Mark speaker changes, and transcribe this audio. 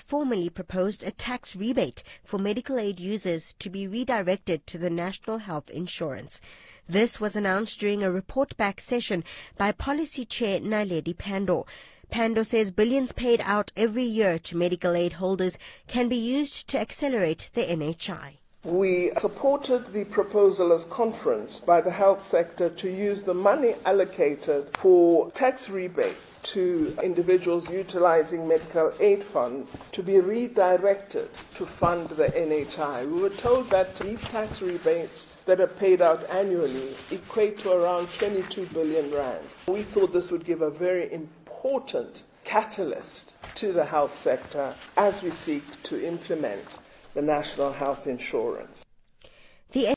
Speaker 1: formally proposed a tax rebate for medical aid users to be redirected to the National Health Insurance. This was announced during a report-back session by Policy Chair Naledi Pandor. Pandor says billions paid out every year to medical aid holders can be used to accelerate the NHI.
Speaker 2: We supported the proposal as conference by the health sector to use the money allocated for tax rebates to individuals utilizing medical aid funds to be redirected to fund the NHI. We were told that these tax rebates that are paid out annually equate to around 22 billion rand. We thought this would give a very important catalyst to the health sector as we seek to implement the National Health Insurance.